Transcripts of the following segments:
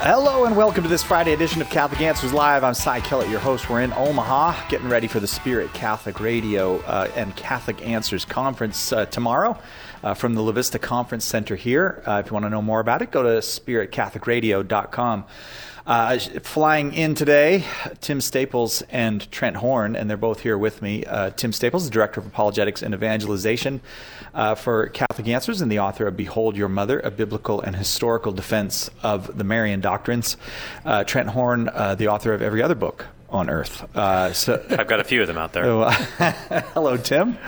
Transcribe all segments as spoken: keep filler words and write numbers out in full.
Hello and welcome to this Friday edition of Catholic Answers Live. I'm Cy Kellett, your host. We're in Omaha, getting ready for the Spirit Catholic Radio uh, and Catholic Answers Conference uh, tomorrow uh, from the La Vista Conference Center here. Uh, if you want to know more about it, go to spirit catholic radio dot com. Uh, flying in today, Tim Staples and Trent Horn, and they're both here with me. Uh, Tim Staples, the Director of Apologetics and Evangelization uh, for Catholic Answers and the author of Behold Your Mother, A Biblical and Historical Defense of the Marian Doctrines. Uh, Trent Horn, uh, the author of every other book on earth. Uh, so, I've got a few of them out there. So, uh, hello, Tim.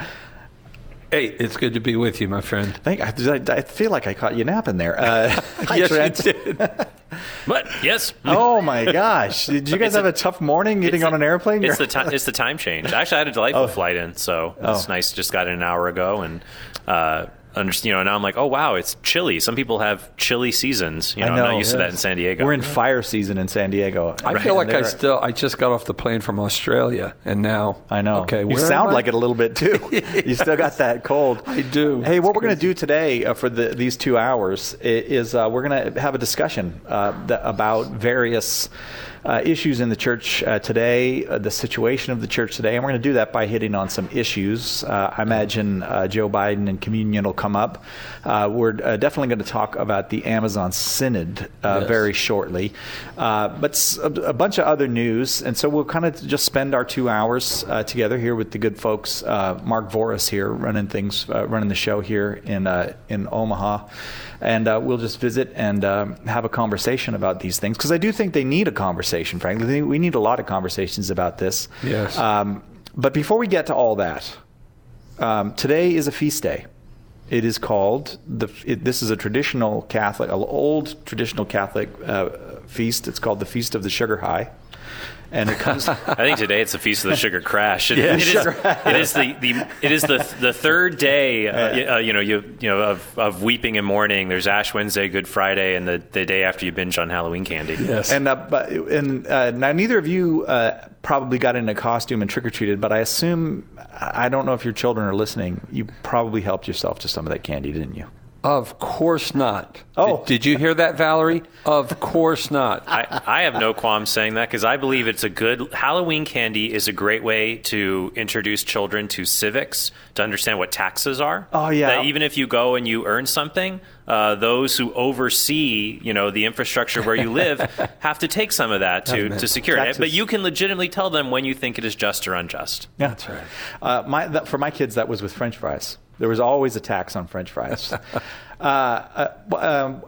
Hey, it's good to be with you, my friend. Thank, I, I feel like I caught you napping there. Uh, hi, yes, Trent. you did. What? Yes. Oh my gosh! Did you guys It's have a, a tough morning getting on an airplane? It's the time. It's the time change. Actually, I had a delightful Oh. flight in, so Oh. it's nice. Just got in an hour ago, and uh, under, you know, now I'm like, oh wow, it's chilly. Some people have chilly seasons. You know, I know, I'm not used to yes. that in San Diego. We're in fire season in San Diego. I feel like I They're- still, I just got off the plane from Australia, and now. I know. Okay, you where sound am I? like it a little bit too. You still got that cold. I do. Hey, what It's we're going to do today uh, for the, these two hours i- is uh, we're going to have a discussion uh, th- about various uh, issues in the church uh, today, uh, the situation of the church today, and we're going to do that by hitting on some issues. Uh, I imagine uh, Joe Biden and communion will come up. Uh, we're uh, definitely going to talk about the Amazon Synod uh, Yes. very shortly, uh, but s- a, a bunch of other news, and so we'll kind of just spend our two hours uh, together here with the good folks. Uh, Mark Voris here running things, uh, running the show here in uh, in Omaha, and uh, we'll just visit and um, have a conversation about these things because I do think they need a conversation. Frankly, we need a lot of conversations about this. Yes. Um, but before we get to all that, um, today is a feast day. It is called the. It, this is a traditional Catholic, an old traditional Catholic uh, feast. It's called the Feast of the Sugar High, and it comes. I think today it's the Feast of the Sugar Crash. It, Yeah, it is. sure. It is the, the. It is the the third day. Uh, uh, you know, you you know of, of weeping and mourning. There's Ash Wednesday, Good Friday, and the, the day after you binge on Halloween candy. Yes. And uh, but and uh, now neither of you uh, probably got in a costume and trick or treated, but I assume I don't know if your children are listening. You probably helped yourself to some of that candy, didn't you? Of course not. Oh. Did, did you hear that, Valerie? Of course not. I, I have no qualms saying that because I believe it's a good Halloween candy is a great way to introduce children to civics, to understand what taxes are. Oh, yeah. That even if you go and you earn something, uh, those who oversee, you know, the infrastructure where you live have to take some of that to, to secure it. Taxes. But you can legitimately tell them when you think it is just or unjust. Yeah, that's right. Uh, my that, for my kids, that was with French fries. There was always a tax on French fries. uh, uh, um,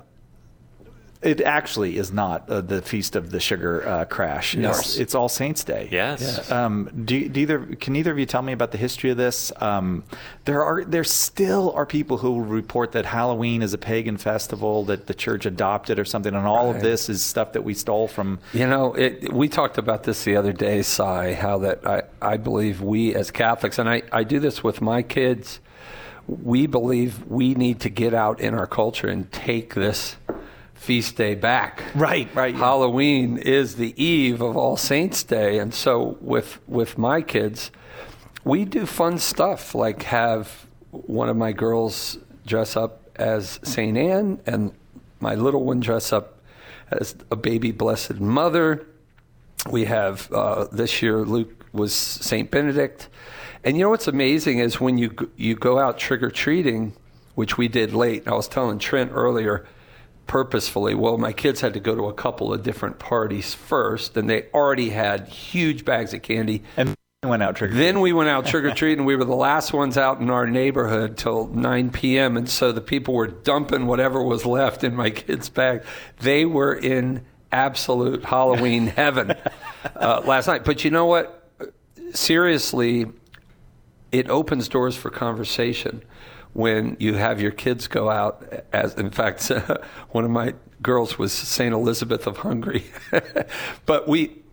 it actually is not uh, the Feast of the Sugar uh, Crash. No. It's, it's All Saints Day. Yes. Yes. Um, do, do either can either of you tell me about the history of this? Um, there are there still are people who will report that Halloween is a pagan festival that the church adopted or something, and all of Right. this is stuff that we stole from. You know, it, we talked about this the other day, Cy, how that I, I believe we as Catholics, and I, I do this with my kids, we believe we need to get out in our culture and take this feast day back. Right, right. Halloween is the eve of All Saints Day, and so with with my kids, we do fun stuff like have one of my girls dress up as Saint Anne and my little one dress up as a baby Blessed Mother. We have uh, this year Luke was Saint Benedict. And you know what's amazing is when you you go out trick-or-treating, which we did late. I was telling Trent earlier, purposefully, well, my kids had to go to a couple of different parties first, and they already had huge bags of candy. And went out trick. Then we went out trick-or-treating. We were the last ones out in our neighborhood till nine p.m., and so the people were dumping whatever was left in my kids' bag. They were in absolute Halloween heaven uh, last night. But you know what? Seriously, it opens doors for conversation when you have your kids go out. As in fact, one of my girls was Saint Elizabeth of Hungary. But we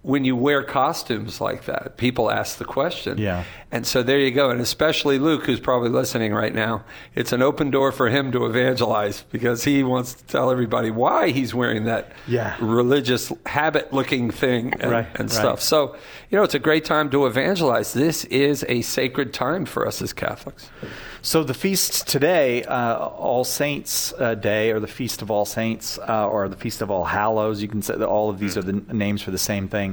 when you wear costumes like that, people ask the question. Yeah. And so there you go. And especially Luke, who's probably listening right now, it's an open door for him to evangelize because he wants to tell everybody why he's wearing that yeah. religious habit-looking thing and, right, and right. stuff. So, you know, it's a great time to evangelize. This is a sacred time for us as Catholics. So the feast today, uh, All Saints uh, Day, or the Feast of All Saints, uh, or the Feast of All Hallows, you can say that all of these are the n- names for the same thing.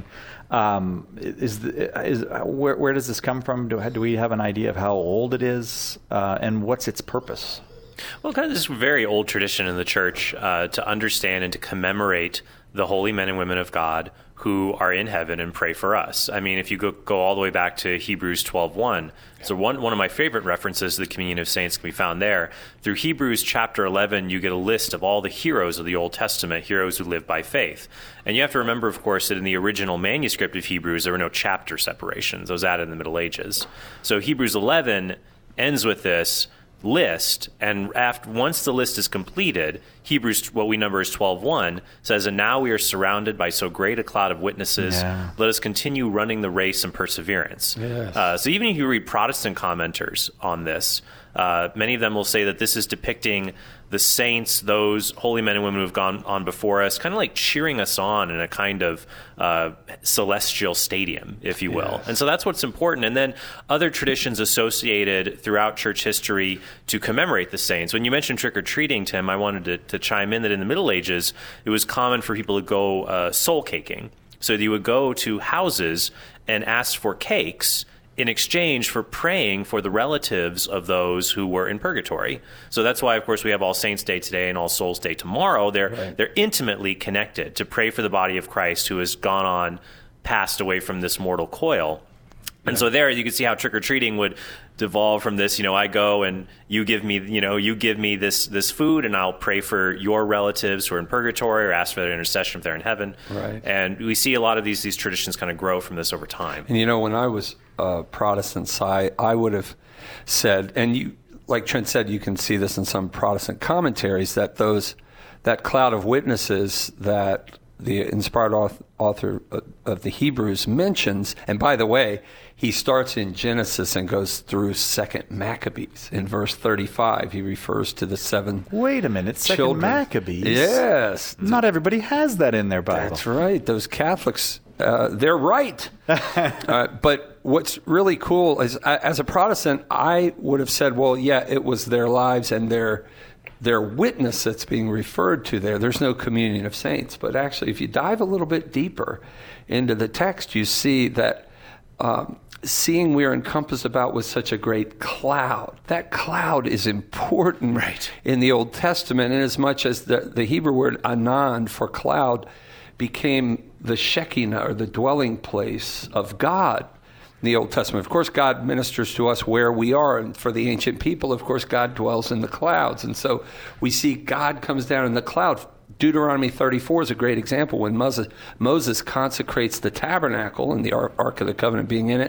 Um, is the, is where, where does this come from? Do, do we have an idea of how old it is, uh, and what's its purpose? Well, kind of this very old tradition in the church uh, to understand and to commemorate the holy men and women of God who are in heaven and pray for us. I mean, if you go, go all the way back to Hebrews twelve one, so one, one of my favorite references to the communion of saints can be found there. Through Hebrews chapter eleven, you get a list of all the heroes of the Old Testament, heroes who live by faith. And you have to remember, of course, that in the original manuscript of Hebrews, there were no chapter separations. Those added in the Middle Ages. So Hebrews eleven ends with this list, and after once the list is completed, Hebrews, what we number as twelve one, says, "And now we are surrounded by so great a cloud of witnesses. Yeah. Let us continue running the race in perseverance." Yes. Uh, so even if you read Protestant commenters on this, uh, many of them will say that this is depicting the saints, those holy men and women who have gone on before us, kind of like cheering us on in a kind of uh, celestial stadium, if you will. Yes. And so that's what's important. And then other traditions associated throughout church history to commemorate the saints. When you mentioned trick-or-treating, Tim, I wanted to, to chime in that in the Middle Ages, it was common for people to go uh, soul caking. So you would go to houses and ask for cakes in exchange for praying for the relatives of those who were in purgatory. So that's why, of course, we have All Saints Day today and All Souls Day tomorrow. They're Right. they're intimately connected to pray for the body of Christ who has gone on, passed away from this mortal coil. And yeah. so there you can see how trick-or-treating would devolve from this, you know, I go and you give me, you know, you give me this this food and I'll pray for your relatives who are in purgatory or ask for their intercession if they're in heaven. Right. And we see a lot of these these traditions kind of grow from this over time. And you know, when I was uh, Protestant, I, I would have said, and you, like Trent said, you can see this in some Protestant commentaries, that those that cloud of witnesses that the inspired author of the Hebrews mentions, and by the way, he starts in Genesis and goes through Second Maccabees. In verse thirty-five, he refers to the seven Wait a minute, Second children. Maccabees? Yes. Not everybody has that in their Bible. That's right. Those Catholics, uh, they're right. uh, but what's really cool is, uh, as a Protestant, I would have said, well, yeah, it was their lives and their their witness that's being referred to there. There's no communion of saints. But actually, if you dive a little bit deeper into the text, you see that um, seeing we are encompassed about with such a great cloud. That cloud is important right. in the Old Testament, in as much as the, the Hebrew word anan for cloud became the Shekinah, or the dwelling place of God in the Old Testament. Of course, God ministers to us where we are, and for the ancient people, of course, God dwells in the clouds. And so we see God comes down in the cloud. Deuteronomy thirty-four is a great example. When Moses, Moses consecrates the tabernacle and the Ark of the Covenant being in it,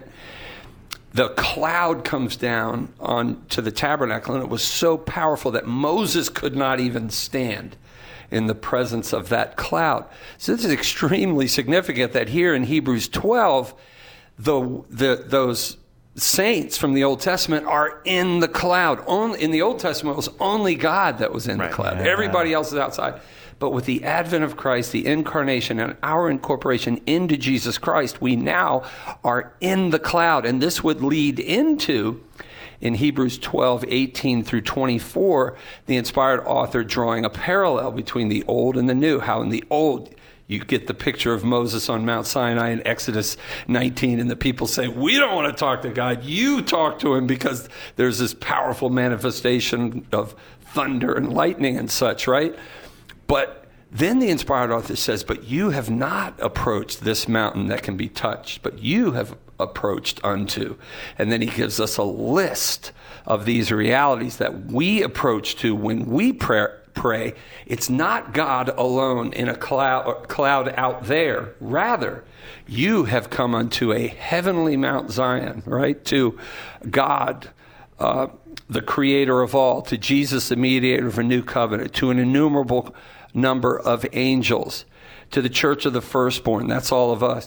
the cloud comes down onto the tabernacle, and it was so powerful that Moses could not even stand in the presence of that cloud. So this is extremely significant that here in Hebrews twelve, the the those saints from the Old Testament are in the cloud. Only in the Old Testament, it was only God that was in right. the cloud. Yeah. Everybody else is outside. But with the advent of Christ, the incarnation, and our incorporation into Jesus Christ, we now are in the cloud. And this would lead into, in Hebrews twelve, eighteen through twenty-four, the inspired author drawing a parallel between the old and the new. How in the old, you get the picture of Moses on Mount Sinai in Exodus nineteen, and the people say, we don't want to talk to God. You talk to him, because there's this powerful manifestation of thunder and lightning and such, right? But then the inspired author says, but you have not approached this mountain that can be touched, but you have approached unto. And then he gives us a list of these realities that we approach to when we pray. pray. It's not God alone in a cloud, cloud out there. Rather, you have come unto a heavenly Mount Zion, right? To God, uh, the creator of all, to Jesus, the mediator of a new covenant, to an innumerable number of angels, to the church of the firstborn, that's all of us,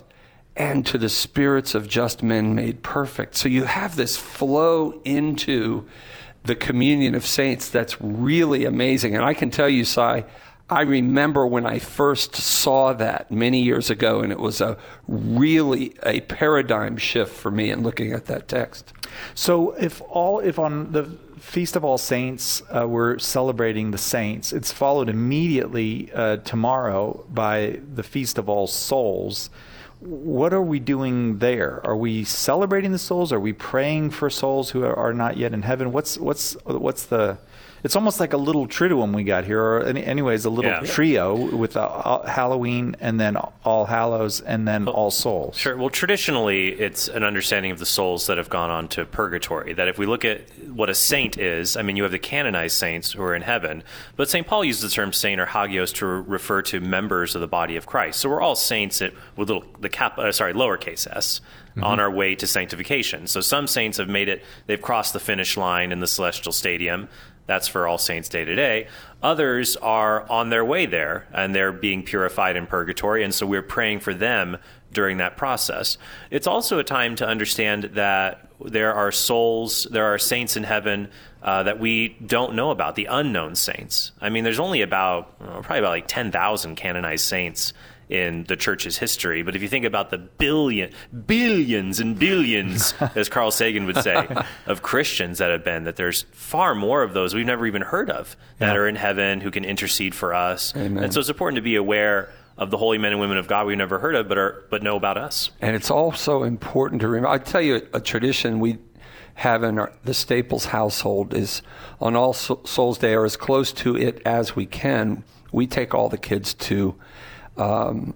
and to the spirits of just men made perfect. So you have this flow into the communion of saints that's really amazing. And I can tell you, Si, I remember when I first saw that many years ago, and it was a really a paradigm shift for me in looking at that text. So if all, if on the Feast of All Saints uh, we're celebrating the saints, it's followed immediately uh, tomorrow by the Feast of All Souls. What are we doing there? Are we celebrating the souls? Are we praying for souls who are not yet in heaven? What's what's what's the? It's almost like a little triduum we got here, or any, anyways, a little yeah. trio with uh, Halloween and then All Hallows and then well, All Souls. Sure. Well, traditionally, it's an understanding of the souls that have gone on to purgatory. That if we look at what a saint is, I mean, you have the canonized saints who are in heaven, but Saint Paul uses the term saint or hagios to re- refer to members of the body of Christ. So we're all saints at, with little the cap, uh, sorry, lowercase s. Mm-hmm. On our way to sanctification. So some saints have made it, they've crossed the finish line in the celestial stadium. That's for All Saints Day today. Others are on their way there, and they're being purified in purgatory, and so we're praying for them during that process. It's also a time to understand that there are souls, there are saints in heaven uh, that we don't know about, the unknown saints. I mean, there's only about, well, probably about like ten thousand canonized saints in the church's history. But if you think about the billion, billions and billions, as Carl Sagan would say, of Christians that have been, that there's far more of those we've never even heard of that yeah. are in heaven who can intercede for us. Amen. And so it's important to be aware of the holy men and women of God we've never heard of, but are but know about us. And it's also important to remember, I'll tell you a tradition we have in our, the Staples household is on All Souls Day, or as close to it as we can, we take all the kids to Um,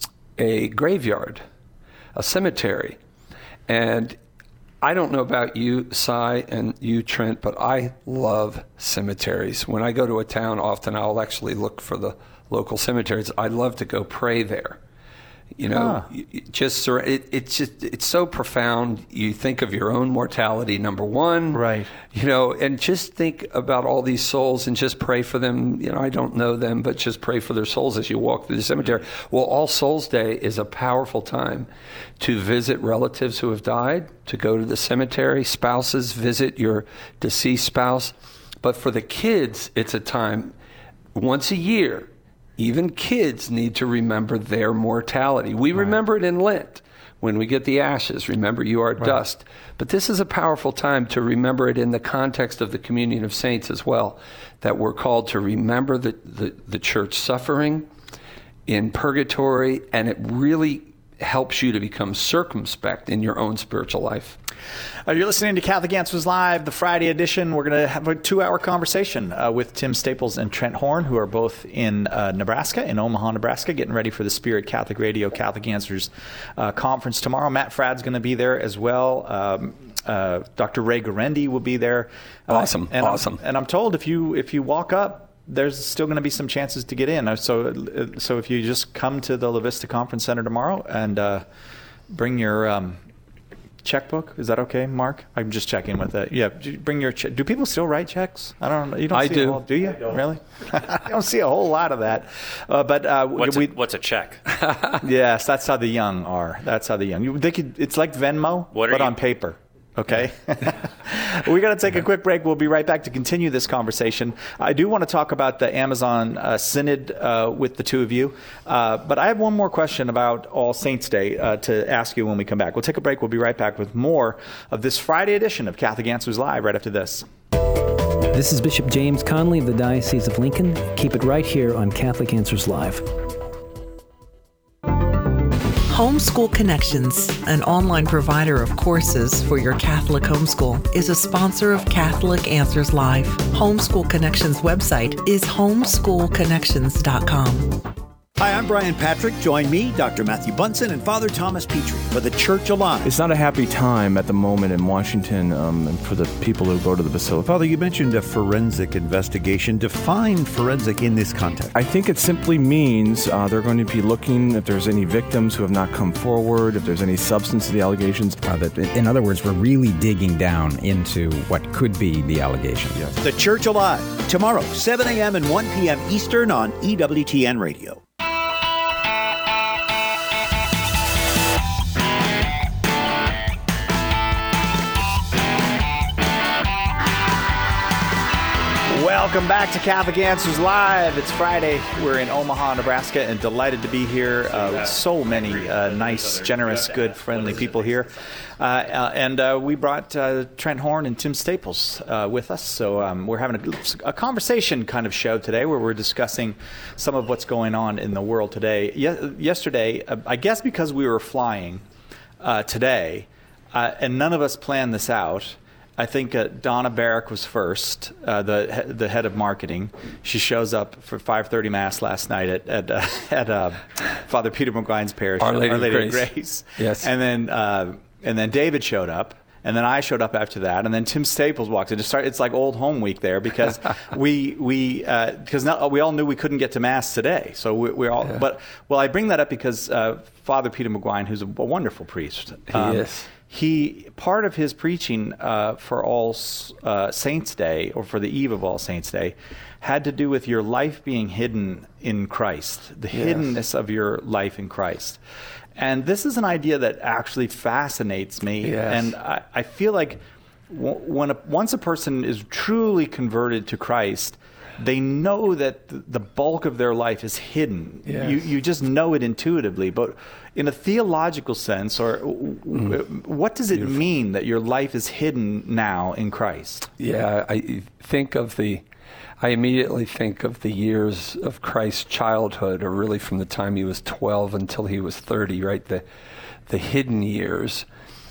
a graveyard, a cemetery. And I don't know about you, Si, and you, Trent, but I love cemeteries. When I go to a town, often I'll actually look for the local cemeteries. I love to go pray there. You know, ah. just it, it's just it's so profound. You think of your own mortality, number one, right? You know, and just think about all these souls and just pray for them. You know, I don't know them, but just pray for their souls as you walk through the cemetery. Well, All Souls Day is a powerful time to visit relatives who have died, to go to the cemetery. Spouses, visit your deceased spouse. But for the kids, it's a time once a year. Even kids need to remember their mortality. We right. remember it in Lent. When we get the ashes, remember you are right. dust. But this is a powerful time to remember it in the context of the communion of saints as well, that we're called to remember the, the, the church suffering in purgatory, and it really helps you to become circumspect in your own spiritual life. Uh, you're listening to Catholic Answers Live, the Friday edition. We're going to have a two-hour conversation uh, with Tim Staples and Trent Horn, who are both in uh, Nebraska, in Omaha, Nebraska, getting ready for the Spirit Catholic Radio Catholic Answers uh, conference tomorrow. Matt Fradd's going to be there as well. Um, uh, Doctor Ray Garendi will be there. Uh, awesome, and awesome. I'm, and I'm told if you if you walk up, there's still going to be some chances to get in. So, so if you just come to the La Vista Conference Center tomorrow and uh, bring your um, checkbook, is that okay, Mark? I'm just checking with it. Yeah, bring your check. Do people still write checks? I don't know. You don't I see do. A whole, do you? Really? I don't see a whole lot of that. Uh, but uh, what's, we, a, what's a check? Yes, that's how the young are. That's how the young. You, they could, it's like Venmo, but you? on paper. Okay. We're going to take a quick break. We'll be right back to continue this conversation. I do want to talk about the Amazon uh, Synod uh, with the two of you. Uh, but I have one more question about All Saints Day uh, to ask you when we come back. We'll take a break. We'll be right back with more of this Friday edition of Catholic Answers Live right after this. This is Bishop James Conley of the Diocese of Lincoln. Keep it right here on Catholic Answers Live. Homeschool Connections, an online provider of courses for your Catholic homeschool, is a sponsor of Catholic Answers Live. Homeschool Connections website is homeschool connections dot com. Hi, I'm Brian Patrick. Join me, Doctor Matthew Bunson, and Father Thomas Petrie for The Church Alive. It's not a happy time at the moment in Washington um, and for the people who go to the Basilica. Father, you mentioned a forensic investigation. Define forensic in this context. I think it simply means uh, they're going to be looking if there's any victims who have not come forward, if there's any substance to the allegations. Uh, that, in other words, we're really digging down into what could be the allegations. Yes. The Church Alive, tomorrow, seven a.m. and one p.m. Eastern on E W T N Radio. Welcome back to Catholic Answers Live. It's Friday. We're in Omaha, Nebraska, and delighted to be here. Uh, so many uh, nice, generous, good, friendly people here. Uh, uh, and uh, we brought uh, Trent Horn and Tim Staples uh, with us. So um, we're having a, a conversation kind of show today where we're discussing some of what's going on in the world today. Ye- yesterday, uh, I guess because we were flying uh, today, uh, and none of us planned this out, I think uh, Donna Barrick was first, uh, the the head of marketing. She shows up for five thirty Mass last night at at, uh, at uh, Father Peter McGuine's parish, Our Lady, Our Lady of Grace. of Grace. Yes. And then uh, and then David showed up, and then I showed up after that, and then Tim Staples walked in. It started, it's like old home week there because we we because uh, we all knew we couldn't get to Mass today, so we, we're all. Yeah. But well, I bring that up because uh, Father Peter McGuine, who's a, a wonderful priest, um, he is. He part of his preaching uh, for All uh, Saints Day, or for the eve of All Saints Day, had to do with your life being hidden in Christ, the yes. hiddenness of your life in Christ. And this is an idea that actually fascinates me, yes. and I, I feel like w- when a, once a person is truly converted to Christ, they know that the bulk of their life is hidden. Yes. You you just know it intuitively. But in a theological sense, or mm. what does it Beautiful. mean that your life is hidden now in Christ? Yeah, I think of the, I immediately think of the years of Christ's childhood, or really from the time he was twelve until he was thirty, right? The, the hidden years.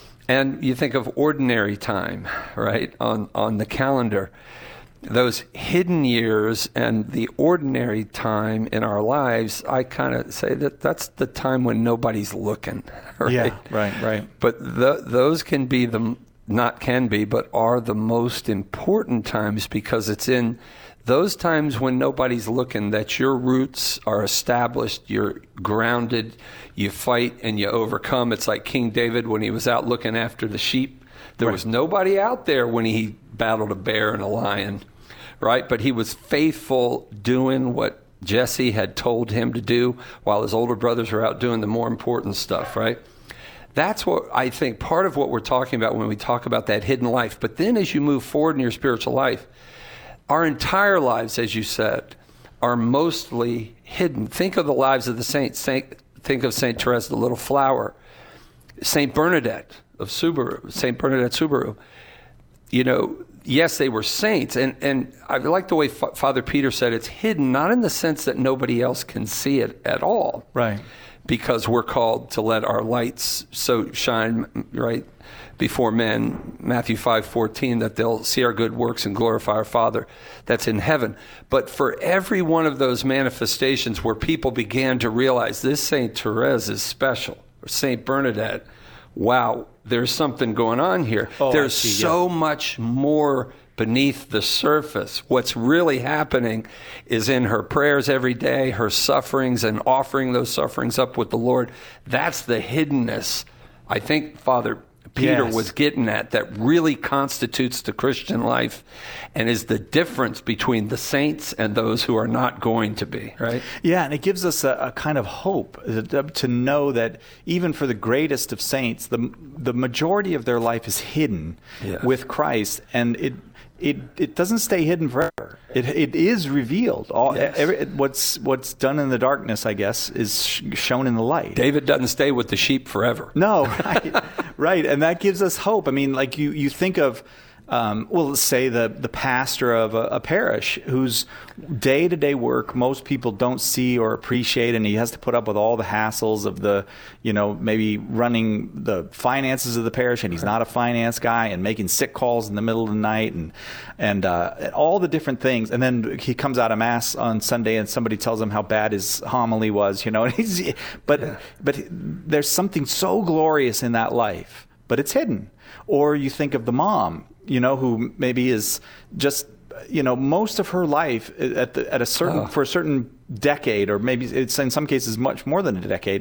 And you think of ordinary time, right, on, on the calendar. Those hidden years and the ordinary time in our lives, I kind of say that that's the time when nobody's looking. Right? Yeah, right, right. But the, those can be the, not can be, but are the most important times, because it's in those times when nobody's looking that your roots are established, you're grounded, you fight and you overcome. It's like King David when he was out looking after the sheep. There right. was nobody out there when he battled a bear and a lion, right? But he was faithful doing what Jesse had told him to do while his older brothers were out doing the more important stuff, right? That's what I think part of what we're talking about when we talk about that hidden life. But then as you move forward in your spiritual life, our entire lives, as you said, are mostly hidden. Think of the lives of the saints. Saint, think of Saint Therese, the little flower. Saint Bernadette of Subaru, Saint Bernadette Subaru. You know, yes, they were saints. And, and I like the way F- Father Peter said it's hidden, not in the sense that nobody else can see it at all. Right. Because we're called to let our lights so shine, right, before men, Matthew five fourteen, that they'll see our good works and glorify our Father that's in heaven. But for every one of those manifestations where people began to realize this Saint Therese is special, or Saint Bernadette, wow, there's something going on here. Oh, there's see, so yeah. much more beneath the surface. What's really happening is in her prayers every day, her sufferings, and offering those sufferings up with the Lord. That's the hiddenness, I think Father Peter yes. was getting at, that really constitutes the Christian life and is the difference between the saints and those who are not going to be, right? Yeah, and it gives us a, a kind of hope to know that even for the greatest of saints, the the majority of their life is hidden yes. with Christ, and it it it doesn't stay hidden forever. It it is revealed. All yes. every, what's what's done in the darkness, I guess, is sh- shown in the light. David doesn't stay with the sheep forever. No, right, right, and that gives us hope. I mean, like you you think of. Um, well, let's say the, the pastor of a, a parish whose day-to-day work most people don't see or appreciate, and he has to put up with all the hassles of the, you know, maybe running the finances of the parish, and he's not a finance guy, and making sick calls in the middle of the night, and and uh, all the different things. And then he comes out of Mass on Sunday, and somebody tells him how bad his homily was, you know. And he's, but yeah. but there's something so glorious in that life, but it's hidden. Or you think of the mom, you know, who maybe is just, you know, most of her life at the, at a certain, oh. for a certain decade, or maybe it's in some cases much more than a decade,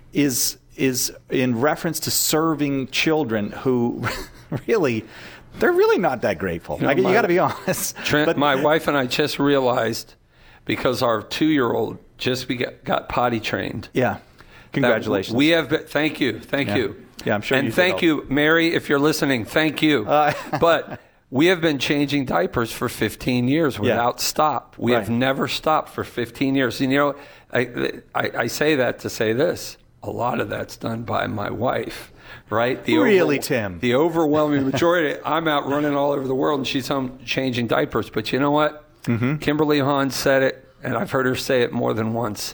is is in reference to serving children who really, they're really not that grateful. You, know, you got to be honest. Trent, but, my wife and I just realized, because our two-year-old just be, got potty trained. Yeah. Congratulations. We have been, thank you, thank yeah. you. Yeah, I'm sure. And you thank you, Mary, if you're listening. Thank you. Uh, but We have been changing diapers for fifteen years without yeah. stop. We right. have never stopped for fifteen years. And, you know, I, I, I say that to say this. A lot of that's done by my wife, right? The really, over, Tim? The overwhelming majority. I'm out running all over the world, and she's home changing diapers. But you know what? Mm-hmm. Kimberly Hahn said it, and I've heard her say it more than once.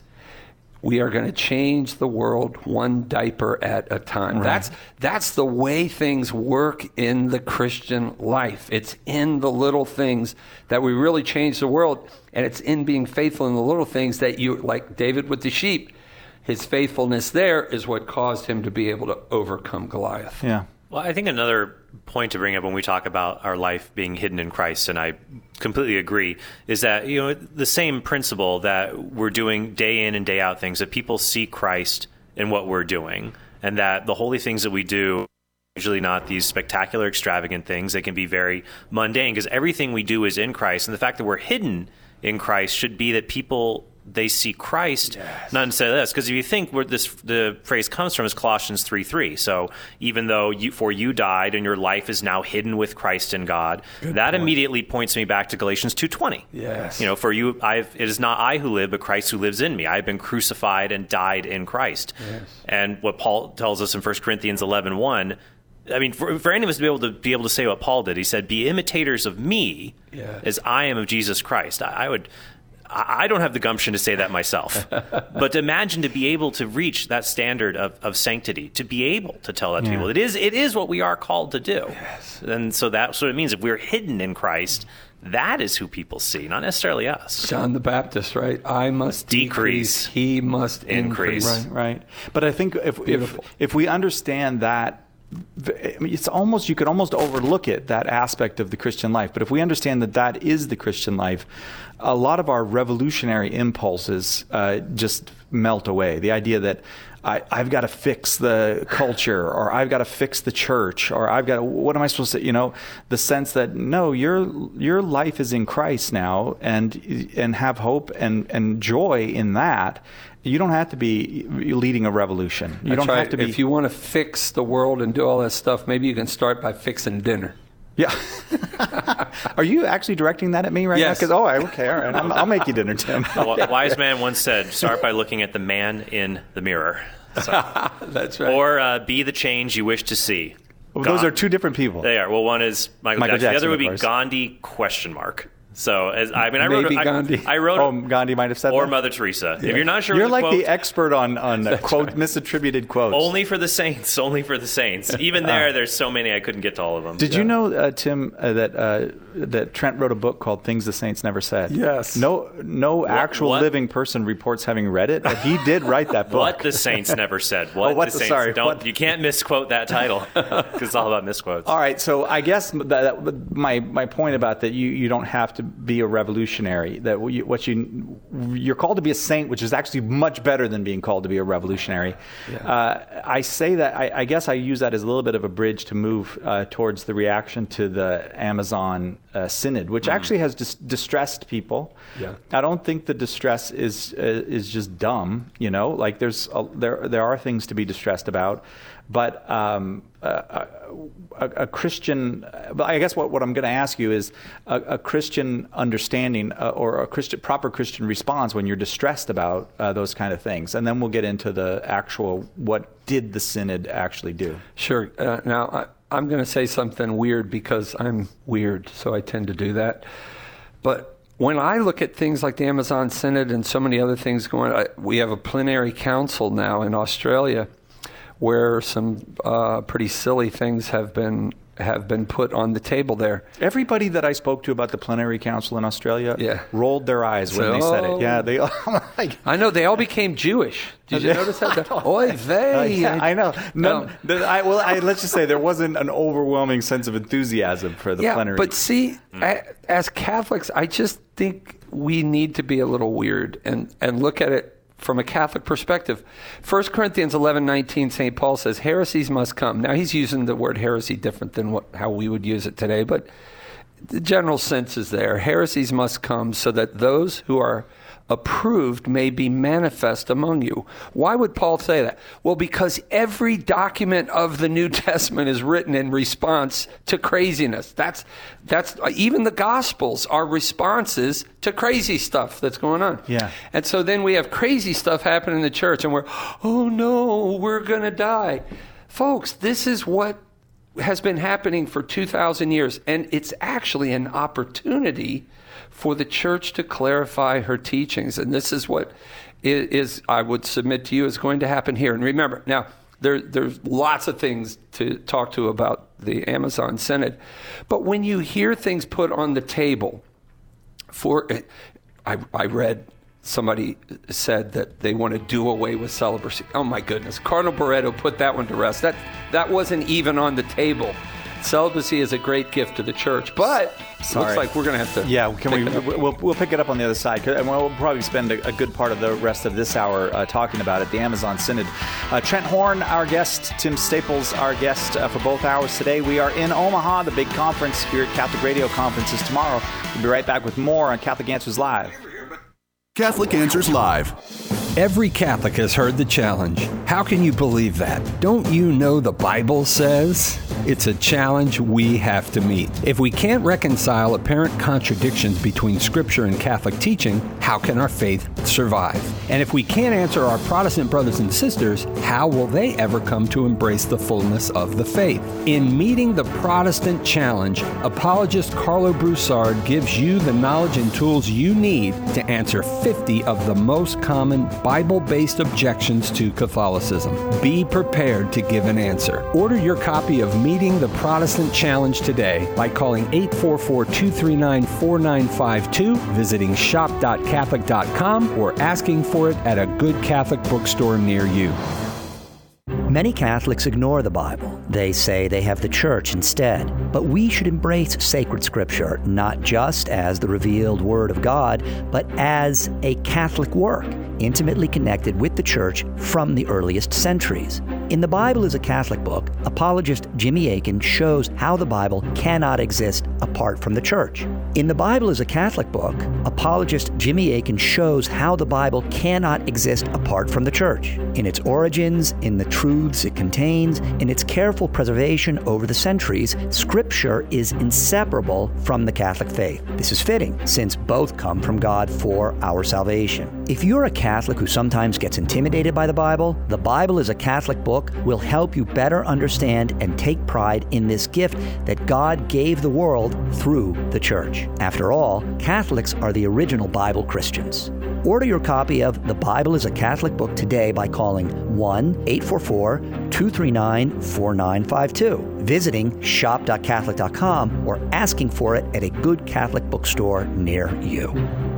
We are going to change the world one diaper at a time. Right. That's that's the way things work in the Christian life. It's in the little things that we really change the world, and it's in being faithful in the little things that you, like David with the sheep, his faithfulness there is what caused him to be able to overcome Goliath. Yeah. Well, I think another point to bring up when we talk about our life being hidden in Christ, and I completely agree, is that, you know, the same principle that we're doing day in and day out things, that people see Christ in what we're doing, and that the holy things that we do, usually not these spectacular, extravagant things. They can be very mundane, because everything we do is in Christ, and the fact that we're hidden in Christ should be that people, they see Christ, yes. not instead of this. Because if you think where this the phrase comes from is Colossians three three. So even though you, for you died and your life is now hidden with Christ in God, Good that point. Immediately points me back to Galatians two twenty. Yes. You know, for you, I've, it is not I who live, but Christ who lives in me. I've been crucified and died in Christ. Yes. And what Paul tells us in First Corinthians eleven one, I mean, for, for any of us to be able to be able to say what Paul did, he said, "Be imitators of me, yes. as I am of Jesus Christ." I, I would. I don't have the gumption to say that myself, but imagine to be able to reach that standard of, of sanctity, to be able to tell that to yeah. people. It is it is what we are called to do. Yes. And so that's what it means. If we're hidden in Christ, that is who people see, not necessarily us. John the Baptist, right? I must decrease, decrease he must increase. Right, right. But I think if if, if we understand that, I mean, it's almost, you could almost overlook it, that aspect of the Christian life. But if we understand that that is the Christian life, a lot of our revolutionary impulses uh, just melt away. The idea that I, I've got to fix the culture, or I've got to fix the church, or I've got to, what am I supposed to, you know, the sense that no, your your life is in Christ now, and and have hope and, and joy in that. You don't have to be leading a revolution. You That's don't right. have to be. If you want to fix the world and do all that stuff, maybe you can start by fixing dinner. Yeah. Are you actually directing that at me right yes. now? Because oh, okay, all right. I'm, I'll make you dinner, Tim. A wise man once said, "Start by looking at the man in the mirror." So. That's right. Or uh, be the change you wish to see. Well, those are two different people. They are. Well, one is Michael, Michael Jackson. Jackson. The other would be course. Gandhi? Question mark. So, as I mean, I wrote. Maybe I, Gandhi. I wrote. Oh, Gandhi might have said or that. Mother Teresa. Yeah. If you're not sure, you're what the like quote, the expert on on uh, quote right. misattributed quotes. Only for the saints. Only for the saints. Even there, uh, there's so many I couldn't get to all of them. Did so. you know, uh, Tim, uh, that uh, that Trent wrote a book called "Things the Saints Never Said"? Yes. No, no what, actual what? living person reports having read it, but he did write that book. What the saints never said. What, oh, what the the, saints sorry, don't. what? You can't misquote that title because it's all about misquotes. All right, so I guess that, that, my my point about that you, you don't have to be a revolutionary. That you, what you you're called to be a saint, which is actually much better than being called to be a revolutionary. Yeah. Uh, I say that I, I guess I use that as a little bit of a bridge to move uh, towards the reaction to the Amazon uh, Synod, which mm. actually has dis- distressed people. Yeah. I don't think the distress is uh, is just dumb. You know, like there's a, there there are things to be distressed about. But um, a, a, a Christian, but I guess what, what I'm going to ask you is a, a Christian understanding uh, or a Christian proper Christian response when you're distressed about uh, those kind of things, and then we'll get into the actual what did the Synod actually do. Sure. Uh, now I, I'm going to say something weird because I'm weird, so I tend to do that. But when I look at things like the Amazon Synod and so many other things going on, we have a plenary council now in Australia, where some uh, pretty silly things have been have been put on the table there. Everybody that I spoke to about the plenary council in Australia yeah. rolled their eyes when so, they said it. Yeah, they. Like, I know they all became Jewish. Did you notice that? Oy vey! Uh, yeah, I know. No, um, the, I, well, I, let's just say there wasn't an overwhelming sense of enthusiasm for the yeah, plenary. But see, mm. as Catholics, I just think we need to be a little weird and, and look at it from a Catholic perspective. First Corinthians eleven nineteen, Saint Paul says, heresies must come. Now, he's using the word heresy different than what how we would use it today, but the general sense is there. Heresies must come so that those who are approved may be manifest among you. Why would Paul say that? Well, because every document of the New Testament is written in response to craziness. That's that's even the Gospels are responses to crazy stuff that's going on. Yeah. And so then we have crazy stuff happening in the church, and we're, oh no, we're going to die. Folks, this is what has been happening for two thousand years, and it's actually an opportunity for the church to clarify her teachings. And this is what is, is I would submit to you, is going to happen here. And remember, now, there, there's lots of things to talk to about the Amazon Synod, but when you hear things put on the table, for I, I read somebody said that they want to do away with celibacy. Oh my goodness, Cardinal Barreto put that one to rest. That that wasn't even on the table. Celibacy is a great gift to the church, but it looks like we're going to have to. Yeah, can we? We'll, we'll pick it up on the other side, and we'll probably spend a, a good part of the rest of this hour uh, talking about it. The Amazon Synod. Uh, Trent Horn, our guest. Tim Staples, our guest uh, for both hours today. We are in Omaha. The big conference, Spirit Catholic Radio Conference, is tomorrow. We'll be right back with more on Catholic Answers Live. Catholic Answers Live. Every Catholic has heard the challenge. How can you believe that? Don't you know the Bible says? It's a challenge we have to meet. If we can't reconcile apparent contradictions between Scripture and Catholic teaching, how can our faith survive? And if we can't answer our Protestant brothers and sisters, how will they ever come to embrace the fullness of the faith? In Meeting the Protestant Challenge, apologist Carlo Broussard gives you the knowledge and tools you need to answer fifty of the most common Bible-based objections to Catholicism. Be prepared to give an answer. Order your copy of Meeting the Protestant Challenge today by calling eight four four, two three nine, four nine five two, visiting shop dot catholic dot com, or asking for it at a good Catholic bookstore near you. Many Catholics ignore the Bible. They say they have the Church instead. But we should embrace sacred Scripture, not just as the revealed Word of God, but as a Catholic work, intimately connected with the Church from the earliest centuries. In The Bible is a Catholic Book, apologist Jimmy Akin shows how the Bible cannot exist apart from the Church. In The Bible is a Catholic Book, apologist Jimmy Akin shows how the Bible cannot exist apart from the Church, in its origins, in the truths it contains, in its careful preservation over the centuries. Scripture is inseparable from the Catholic faith. This is fitting, since both come from God for our salvation. If you're a Catholic who sometimes gets intimidated by the Bible, The Bible is a Catholic Book will help you better understand and take pride in this gift that God gave the world through the Church. After all, Catholics are the original Bible Christians. Order your copy of The Bible is a Catholic Book today by calling one eight four four, two three nine, four nine five two, visiting shop dot catholic dot com, or asking for it at a good Catholic bookstore near you.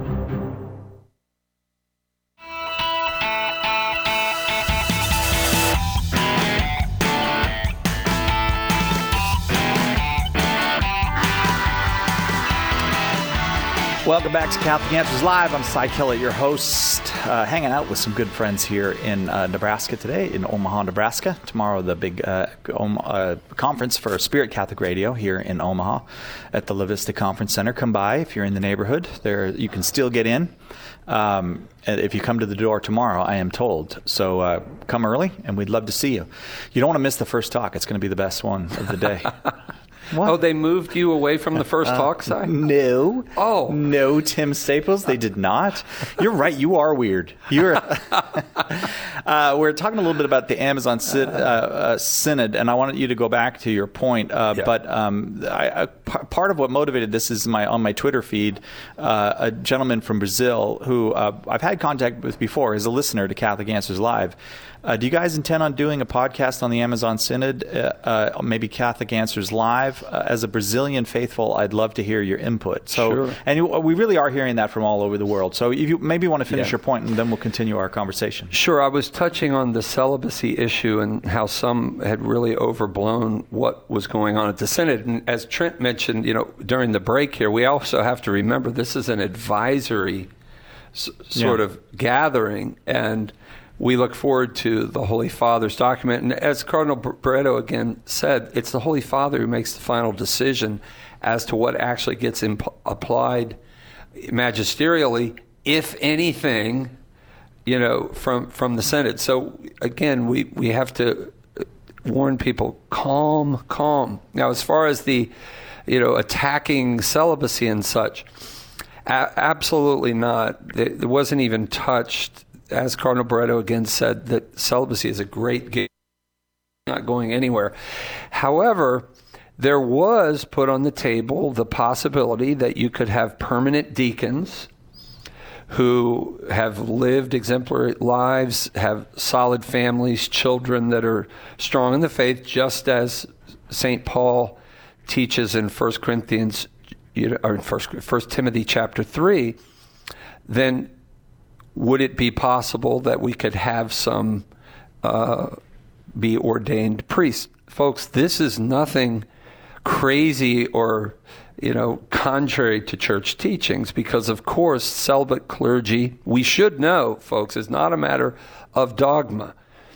Welcome back to Catholic Answers Live. I'm Cy Kellett, your host, uh, hanging out with some good friends here in uh, Nebraska today, in Omaha, Nebraska. Tomorrow, the big uh, um, uh, conference for Spirit Catholic Radio here in Omaha at the La Vista Conference Center. Come by if you're in the neighborhood. There, you can still get in. Um, if you come to the door tomorrow, I am told. So uh, come early, and we'd love to see you. You don't want to miss the first talk. It's going to be the best one of the day. What? Oh, they moved you away from the first uh, talk side? No. Oh. No, Tim Staples, they did not. You're right, you are weird. You're. uh, we're talking a little bit about the Amazon sy- uh, uh, Synod, and I wanted you to go back to your point. Uh, yeah. But um, I, I, p- part of what motivated this is my on my Twitter feed, uh, a gentleman from Brazil who uh, I've had contact with before, is a listener to Catholic Answers Live. Uh, do you guys intend on doing a podcast on the Amazon Synod, uh, uh, maybe Catholic Answers Live? Uh, as a Brazilian faithful, I'd love to hear your input. So, sure. And we really are hearing that from all over the world. So if you maybe want to finish yeah. your point, and then we'll continue our conversation. Sure. I was touching on the celibacy issue and how some had really overblown what was going on at the Synod. And as Trent mentioned, you know, during the break here, we also have to remember this is an advisory s- sort yeah. of gathering, and we look forward to the Holy Father's document. And as Cardinal Barreto again said, it's the Holy Father who makes the final decision as to what actually gets imp- applied magisterially if anything, you know, from, from the Synod. So again, we, we have to warn people, calm, calm. Now, as far as the, you know, attacking celibacy and such, a- absolutely not. It, it wasn't even touched. As Cardinal Barreto again said, that celibacy is a great gift, not going anywhere. However, there was put on the table the possibility that you could have permanent deacons who have lived exemplary lives, have solid families, children that are strong in the faith, just as Saint Paul teaches in First Corinthians, or in First, First Timothy chapter three. Then would it be possible that we could have some uh, be ordained priests? Folks, this is nothing crazy or, you know, contrary to church teachings, because of course celibate clergy, we should know, folks, is not a matter of dogma.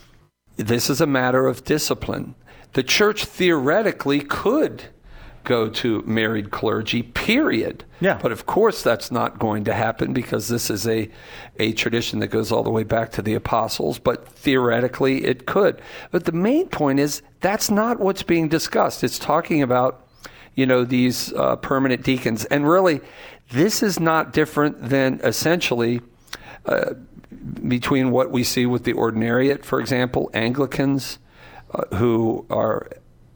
This is a matter of discipline. The church theoretically could go to married clergy, period. Yeah. But of course that's not going to happen, because this is a, a tradition that goes all the way back to the apostles, but theoretically it could. But the main point is that's not what's being discussed. It's talking about, you know, these uh, permanent deacons. And really, this is not different than essentially uh, between what we see with the ordinariate, for example, Anglicans uh, who are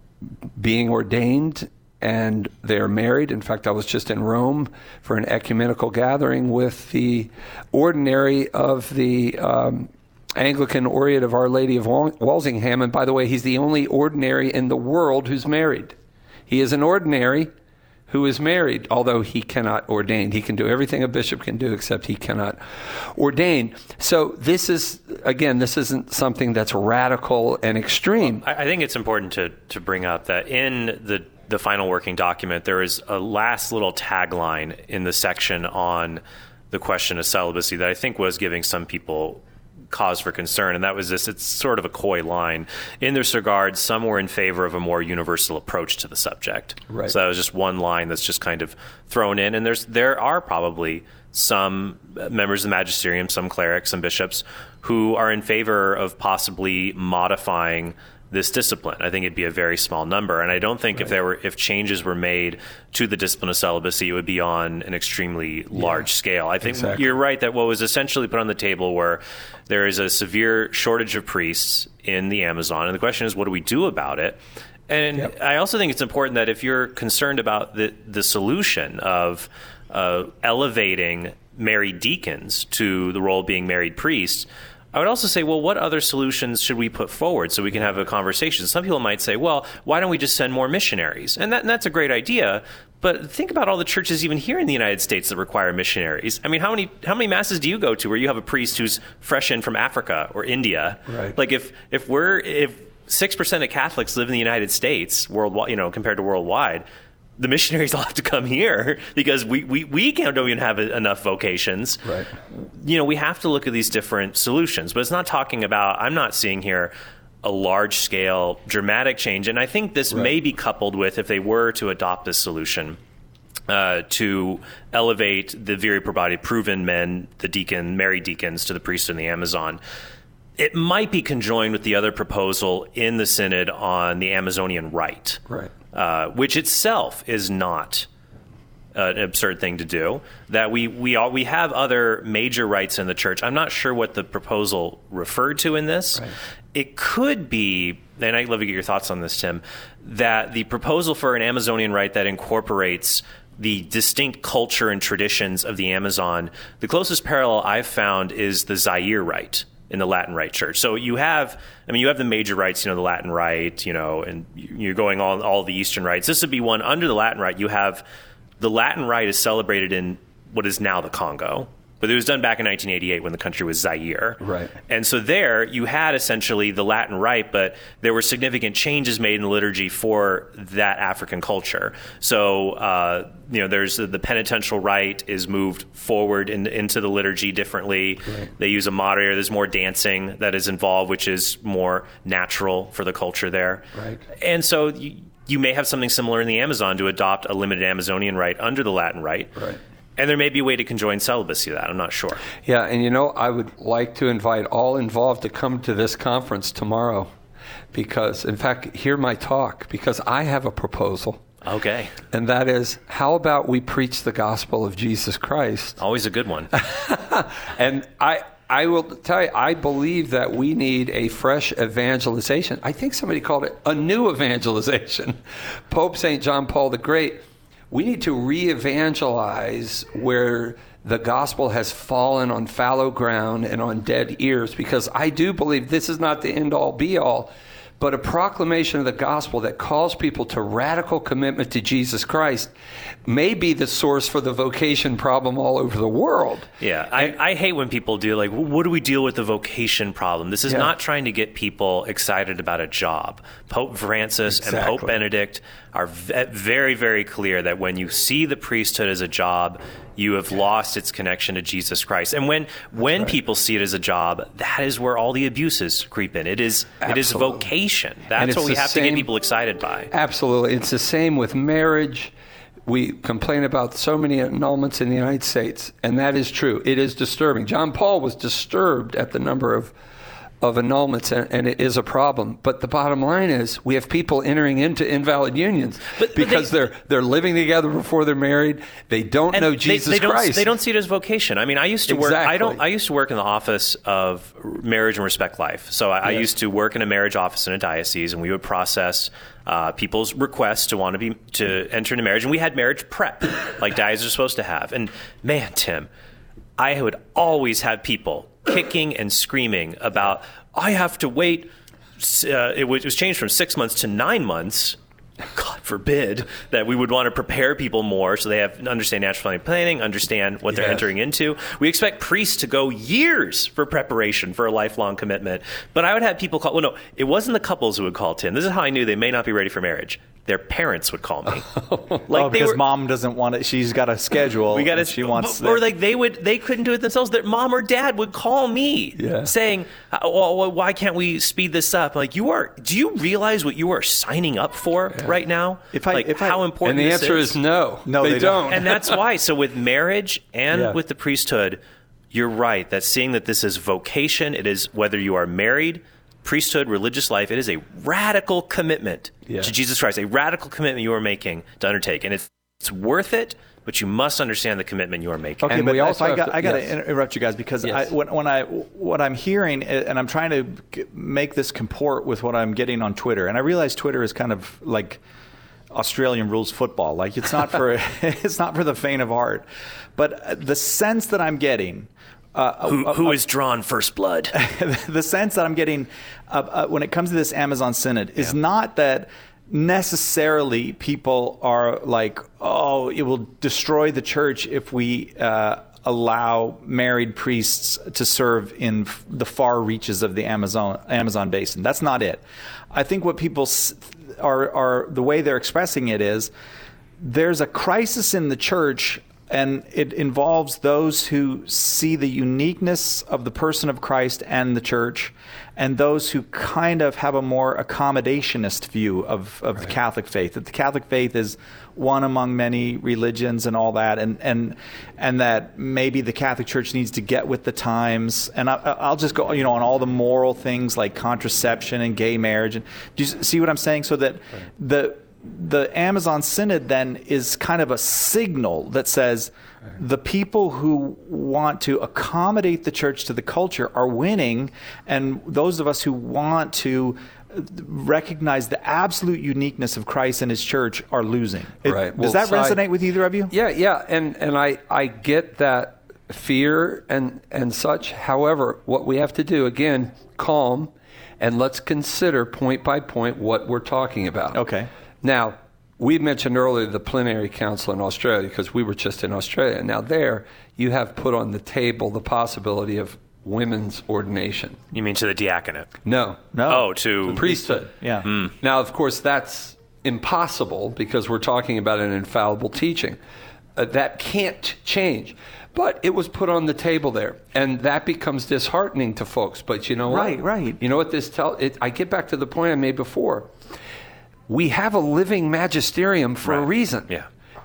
being ordained and they're married. In fact, I was just in Rome for an ecumenical gathering with the ordinary of the um, Anglican Orient of Our Lady of Walsingham. And by the way, he's the only ordinary in the world who's married. He is an ordinary who is married, although he cannot ordain. He can do everything a bishop can do, except he cannot ordain. So this is, again, this isn't something that's radical and extreme. Well, I think it's important to, to bring up that in the the final working document, there is a last little tagline in the section on the question of celibacy that I think was giving some people cause for concern, and that was this: it's sort of a coy line. In this regard, some were in favor of a more universal approach to the subject. Right. So that was just one line that's just kind of thrown in, and there's there are probably some members of the magisterium, some clerics, some bishops, who are in favor of possibly modifying this discipline. I think it'd be a very small number, and I don't think right. if there were if changes were made to the discipline of celibacy, it would be on an extremely yeah, large scale. I think exactly. you're right that what was essentially put on the table were there is a severe shortage of priests in the Amazon, and the question is, what do we do about it? And yep. I also think it's important that if you're concerned about the the solution of uh, elevating married deacons to the role of being married priests, I would also say, well, what other solutions should we put forward so we can have a conversation? Some people might say, well, why don't we just send more missionaries? And, that, and that's a great idea. But think about all the churches even here in the United States that require missionaries. I mean, how many how many masses do you go to where you have a priest who's fresh in from Africa or India? Right. Like if if we're if six percent of Catholics live in the United States worldwide, you know, compared to worldwide, the missionaries will have to come here because we, we, we can't, don't even have enough vocations. Right. You know, we have to look at these different solutions, but it's not talking about, I'm not seeing here a large scale dramatic change. And I think this right. may be coupled with, if they were to adopt this solution, uh, to elevate the viri probati proven men, the deacon, married deacons, to the priest in the Amazon, it might be conjoined with the other proposal in the Synod on the Amazonian rite. Right. Uh, which itself is not uh, an absurd thing to do. That we we all, we have other major rites in the church. I'm not sure what the proposal referred to in this. Right. It could be, and I'd love to get your thoughts on this, Tim, that the proposal for an Amazonian rite that incorporates the distinct culture and traditions of the Amazon, the closest parallel I've found is the Zaire rite in the Latin Rite Church. So you have, I mean, you have the major rites, you know, the Latin Rite, you know, and you're going on all the Eastern rites. This would be one under the Latin Rite. You have the Latin Rite is celebrated in what is now the Congo, but it was done back in nineteen eighty-eight when the country was Zaire. Right. And so there you had essentially the Latin Rite, but there were significant changes made in the liturgy for that African culture. So, uh, you know, there's the, the penitential rite is moved forward in, into the liturgy differently. Right. They use a moderator. There's more dancing that is involved, which is more natural for the culture there. Right. And so you, you may have something similar in the Amazon to adopt a limited Amazonian rite under the Latin Rite. Right. And there may be a way to conjoin celibacy to that. I'm not sure. Yeah, and you know, I would like to invite all involved to come to this conference tomorrow because, in fact, hear my talk because I have a proposal. Okay. And that is, how about we preach the gospel of Jesus Christ? Always a good one. And I I will tell you, I believe that we need a fresh evangelization. I think somebody called it a new evangelization. Pope Saint John Paul the Great. We need to re-evangelize where the gospel has fallen on fallow ground and on dead ears, because I do believe this is not the end-all, be-all, but a proclamation of the gospel that calls people to radical commitment to Jesus Christ may be the source for the vocation problem all over the world. Yeah, I, I hate when people do like, what do we deal with the vocation problem? This is Yeah. not trying to get people excited about a job. Pope Francis Exactly. and Pope Benedict are v- very, very clear that when you see the priesthood as a job, you have lost its connection to Jesus Christ. And when when right. people see it as a job, that is where all the abuses creep in. It is it is Absolutely. vocation. And That's it's what we the have to get same- people excited by. Absolutely. It's the same with marriage. We complain about so many annulments in the United States, and that is true. It is disturbing. John Paul was disturbed at the number of of annulments, and, and it is a problem. But the bottom line is we have people entering into invalid unions But- but because they- they, are they're living together before they're married. They don't And know they- Jesus they, don't, Christ. They don't see it as vocation. I mean, I used to work. I don't. Exactly. I used to work in the office of Marriage and Respect Life. So I, I Yes. used to work in a marriage office in a diocese, and we would process uh, people's requests to want to be to enter into marriage, and we had marriage prep, like dioceses are supposed to have. And man, Tim, I would always have people kicking and screaming about, I have to wait. Uh, it, was, it was changed from six months to nine months. God forbid that we would want to prepare people more so they have understand natural family planning, understand what they're Yes. entering into. We expect priests to go years for preparation for a lifelong commitment. But I would have people call, well, no, it wasn't the couples who would call Tim. This is how I knew they may not be ready for marriage. Their parents would call me. Like oh, they because were- mom doesn't want it. She's got a schedule. we got and she wants. or the- like they would, they couldn't do it themselves. Their mom or dad would call me, Yeah. saying, uh, well, well, "Why can't we speed this up?" Like, you are. Do you realize what you are signing up for right now? If I- like if I- how and important the this answer is is no. No, they, they don't. don't. and that's why. So with marriage and Yeah. with the priesthood, you're right. That seeing that this is vocation, it is whether you are married, priesthood, religious life, it is a radical commitment Yeah. to Jesus Christ, a radical commitment you are making to undertake. And it's, it's worth it, but you must understand the commitment you are making. Okay, And but we if also I have got, to- I got to yes. interrupt you guys because Yes. I, when, when I what I'm hearing and I'm trying to g- make this comport with what I'm getting on Twitter, and I realize Twitter is kind of like Australian rules football. Like it's not for it's not for the faint of heart, but the sense that I'm getting. Uh, Who, uh, who uh, has drawn first blood? the sense that I'm getting uh, uh, when it comes to this Amazon Synod is Yeah. not that necessarily people are like, oh, it will destroy the church if we uh, allow married priests to serve in f- the far reaches of the Amazon Amazon basin. That's not it. I think what people s- are are the way they're expressing it is there's a crisis in the church. And it involves those who see the uniqueness of the person of Christ and the church, and those who kind of have a more accommodationist view of, of the Catholic faith. That the Catholic faith is one among many religions and all that, and and and that maybe the Catholic Church needs to get with the times. And I, I'll just go, you know, on all the moral things like contraception and gay marriage. And do you see what I'm saying? So that right. the The Amazon Synod then is kind of a signal that says the people who want to accommodate the church to the culture are winning, and those of us who want to recognize the absolute uniqueness of Christ and his church are losing. It, Right. Does Well, that side- resonate with either of you? Yeah, yeah, and and I I get that fear and and such. However, what we have to do again, calm, and let's consider point by point what we're talking about. Okay. Now, we mentioned earlier the Plenary Council in Australia because we were just in Australia. Now there, you have put on the table the possibility of women's ordination. You mean to the diaconate? No. No. Oh, to The priesthood. Yeah. Mm. Now, of course, that's impossible because we're talking about an infallible teaching. Uh, that can't change. But it was put on the table there, and that becomes disheartening to folks. But you know what? Right, right. You know what this tells? I get back to the point I made before. We have a living magisterium for Right. a reason. Yeah.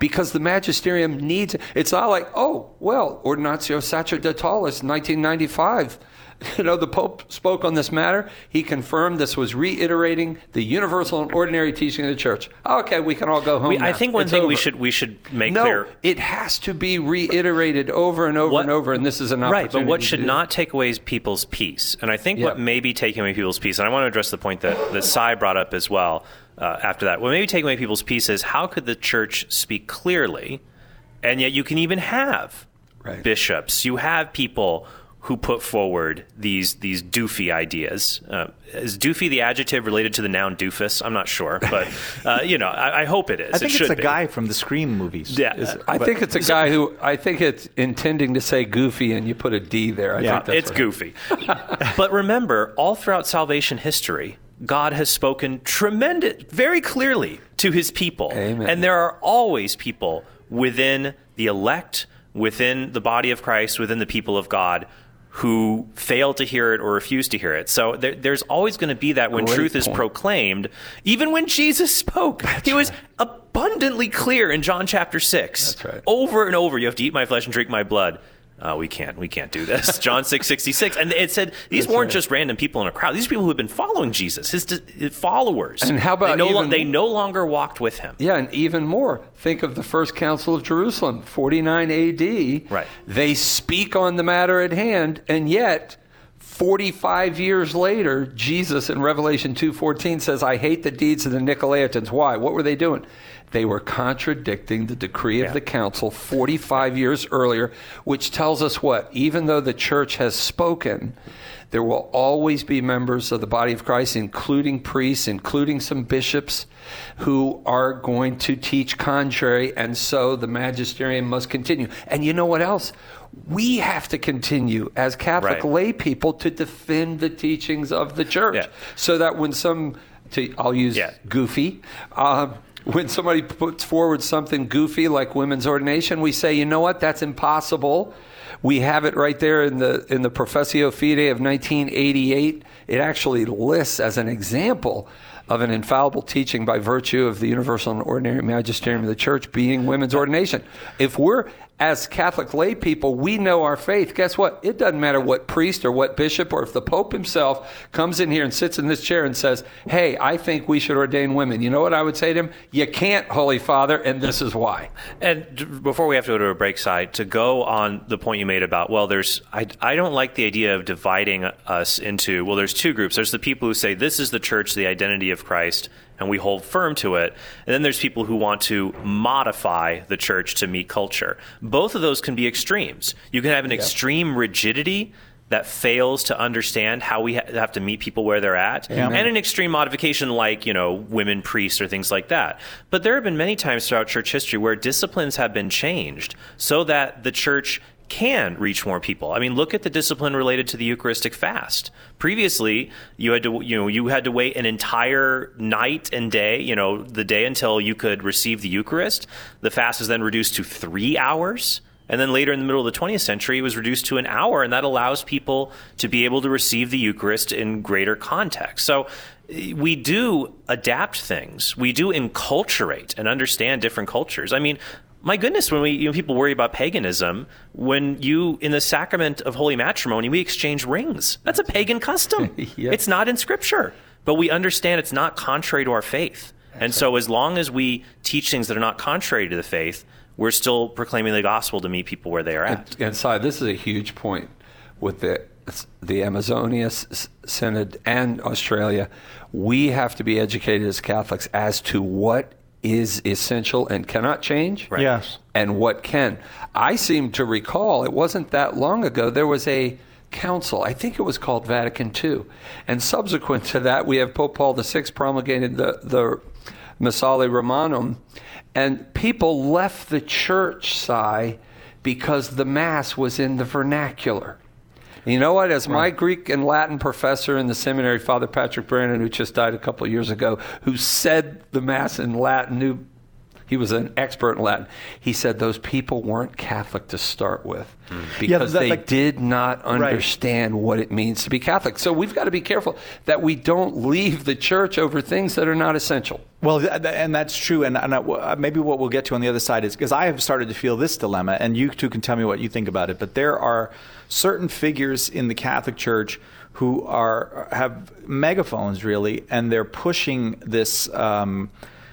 because the magisterium needs it. It's not like, oh, well, Ordinatio Sacerdotalis, nineteen ninety-five. You know, the Pope spoke on this matter. He confirmed this was reiterating the universal and ordinary teaching of the Church. Okay, we can all go home we, now. I think one It's thing over. we should we should make no, clear. it has to be reiterated over and over What, and over, and this is an opportunity. Right, but what should to do not take away people's peace? And I think Yeah. what may be taking away people's peace, and I want to address the point that, that Sai brought up as well uh, after that. What may be taking away people's peace is how could the Church speak clearly, and yet you can even have right. bishops, you have people who put forward these these doofy ideas. Uh, is doofy the adjective related to the noun doofus? I'm not sure, but uh, you know, I, I hope it is. I think it it's should a be. guy from the Scream movies. Yeah, Is- I but- think it's a guy who, I think it's intending to say goofy, and you put a D there. I Yeah, think that's it's right. goofy. But remember, all throughout salvation history, God has spoken tremendous, very clearly to his people. Amen. And there are always people within the elect, within the body of Christ, within the people of God, who fail to hear it or refuse to hear it. So there, there's always going to be that when Great truth is point. proclaimed. Even when Jesus spoke, he was abundantly clear in John chapter six. That's right. Over and over, you have to eat my flesh and drink my blood. Uh, we can't. We can't do this. John six sixty-six. And it said these That's weren't right. just random people in a crowd. These are people who have been following Jesus, his, his followers. And how about they no, lo- even- they no longer walked with him. Yeah, and even more. Think of the First Council of Jerusalem, forty-nine A D. Right. They speak on the matter at hand, and yet forty-five years later, Jesus in Revelation two fourteen says, I hate the deeds of the Nicolaitans. Why? What were they doing? They were contradicting the decree of Yeah. the council forty-five years earlier, which tells us what? Even though the church has spoken, there will always be members of the body of Christ, including priests, including some bishops, who are going to teach contrary, and so the magisterium must continue. And you know what else? We have to continue as Catholic Right. lay people to defend the teachings of the church, Yeah. so that when some, to, I'll use Yeah. goofy, uh, when somebody puts forward something goofy like women's ordination, we say, you know what, that's impossible. We have it right there in the in the Professio Fide of nineteen eighty-eight. It actually lists as an example of an infallible teaching by virtue of the universal and ordinary magisterium of the church being women's ordination. If we're, as Catholic lay people, we know our faith, guess what? It doesn't matter what priest or what bishop, or if the Pope himself comes in here and sits in this chair and says, hey, I think we should ordain women. You know what I would say to him? You can't, Holy Father, and this is why. And d- before we have to go to a break side, to go on the point you made about, well, there's, I, I don't like the idea of dividing us into, well, there's two groups. There's the people who say this is the church, the identity of Christ, and we hold firm to it. And then there's people who want to modify the church to meet culture. Both of those can be extremes. You can have an extreme rigidity that fails to understand how we ha- have to meet people where they're at, Amen. and an extreme modification like, you know, women priests or things like that. But there have been many times throughout church history where disciplines have been changed so that the church can reach more people. I mean, look at the discipline related to the Eucharistic fast. Previously, you had to, you know, you had to wait an entire night and day, you know, the day until you could receive the Eucharist. The fast is then reduced to three hours. And then later in the middle of the twentieth century, it was reduced to an hour, and that allows people to be able to receive the Eucharist in greater context. So we do adapt things. We do enculturate and understand different cultures. I mean, my goodness, when we, you know, people worry about paganism, when you, in the sacrament of holy matrimony, we exchange rings. That's a pagan custom. Yes. It's not in Scripture. But we understand it's not contrary to our faith. And so as long as we teach things that are not contrary to the faith, we're still proclaiming the gospel to meet people where they are at. And, and Si, this is a huge point with the the Amazonia S- Synod and Australia. We have to be educated as Catholics as to what is essential and cannot change, Right. Yes. and what can. I seem to recall, it wasn't that long ago, there was a council, I think it was called Vatican Two, and subsequent to that, we have Pope Paul the Sixth promulgated the, the Missale Romanum, and people left the church, Si, because the Mass was in the vernacular. You know what? As my Greek and Latin professor in the seminary, Father Patrick Brandon, who just died a couple of years ago, who said the Mass in Latin, who He was an expert in Latin. He said those people weren't Catholic to start with mm. because yeah, that, they like, did not understand right. what it means to be Catholic. So we've got to be careful that we don't leave the church over things that are not essential. Well, and that's true. And, and I, maybe what we'll get to on the other side is, because I have started to feel this dilemma, and you two can tell me what you think about it, but there are certain figures in the Catholic Church who are have megaphones, really, and they're pushing this um,